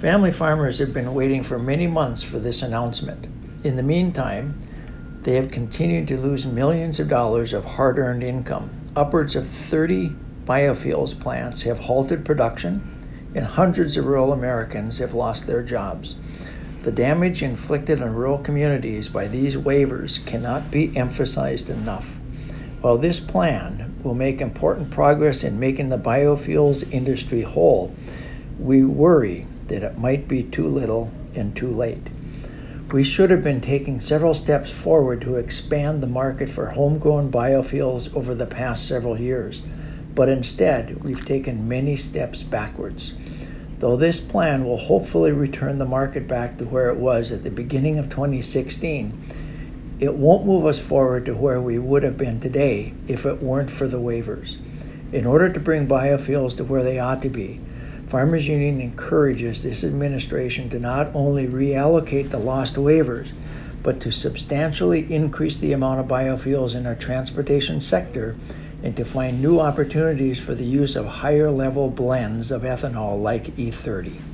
Family farmers have been waiting for many months for this announcement. In the meantime, they have continued to lose millions of dollars of hard-earned income. Upwards of 30 biofuels plants have halted production, and hundreds of rural Americans have lost their jobs. The damage inflicted on rural communities by these waivers cannot be emphasized enough. While this plan will make important progress in making the biofuels industry whole, we worry that it might be too little and too late. We should have been taking several steps forward to expand the market for homegrown biofuels over the past several years, but instead we've taken many steps backwards. Though this plan will hopefully return the market back to where it was at the beginning of 2016, it won't move us forward to where we would have been today if it weren't for the waivers. In order to bring biofuels to where they ought to be, Farmers Union encourages this administration to not only reallocate the lost waivers, but to substantially increase the amount of biofuels in our transportation sector and to find new opportunities for the use of higher level blends of ethanol like E30.